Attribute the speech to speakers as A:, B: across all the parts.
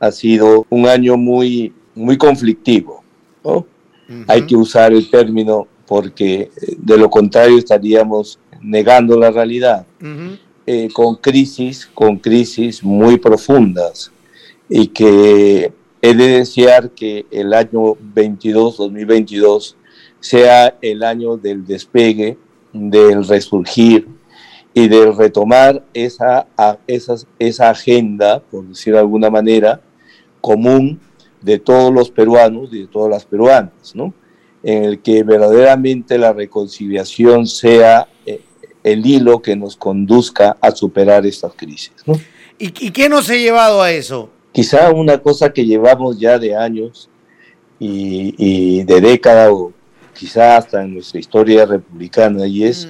A: ha sido un año muy, muy conflictivo, ¿no? Hay que usar el término porque de lo contrario estaríamos negando la realidad, con crisis muy profundas, y que he de desear que el año 2022 sea el año del despegue, del resurgir y de retomar esa agenda, por decir de alguna manera, común de todos los peruanos y de todas las peruanas, ¿no? En el que verdaderamente la reconciliación sea el hilo que nos conduzca a superar estas crisis, ¿no?
B: ¿Y qué nos ha llevado a eso?
A: Quizá una cosa que llevamos ya de años y de décadas, o quizá hasta en nuestra historia republicana, y es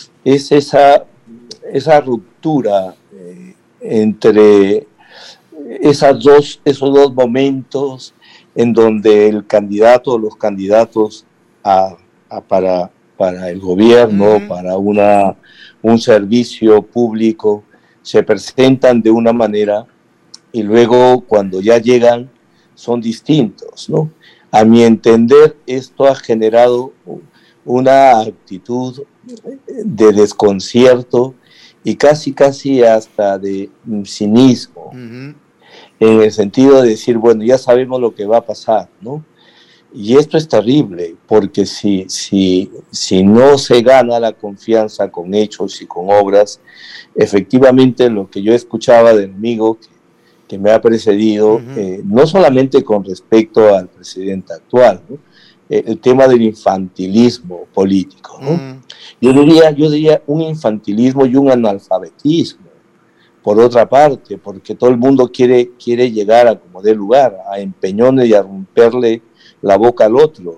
A: esa ruptura entre esos dos momentos en donde el candidato o los candidatos para el gobierno, para un servicio público, se presentan de una manera y luego cuando ya llegan son distintos, ¿no? A mi entender, esto ha generado una actitud de desconcierto y casi hasta de cinismo, en el sentido de decir, bueno, ya sabemos lo que va a pasar, ¿no? Y esto es terrible, porque si no se gana la confianza con hechos y con obras, efectivamente lo que yo escuchaba del amigo que me ha precedido, no solamente con respecto al presidente actual, ¿no? El tema del infantilismo político, ¿no? Yo diría un infantilismo y un analfabetismo, por otra parte, porque todo el mundo quiere llegar a como dé lugar, a empeñones y a romperle la boca al otro,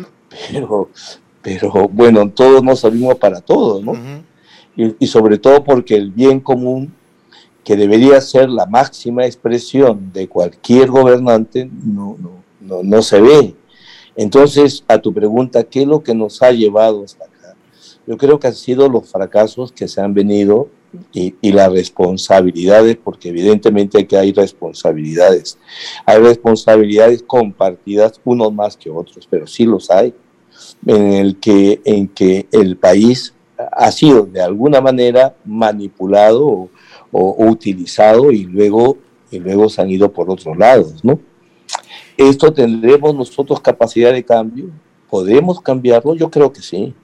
A: pero bueno, todos no servimos para todos, ¿no? Y sobre todo porque el bien común, que debería ser la máxima expresión de cualquier gobernante, no se ve. Entonces, a tu pregunta, ¿qué es lo que nos ha llevado hasta acá? Yo creo que han sido los fracasos que se han venido y las responsabilidades, porque evidentemente que hay responsabilidades. Hay responsabilidades compartidas, unos más que otros, pero sí los hay, en que el país ha sido de alguna manera manipulado o utilizado y luego se han ido por otros lados, ¿no? ¿Esto tendremos nosotros capacidad de cambio? ¿Podemos cambiarlo? Yo creo que sí.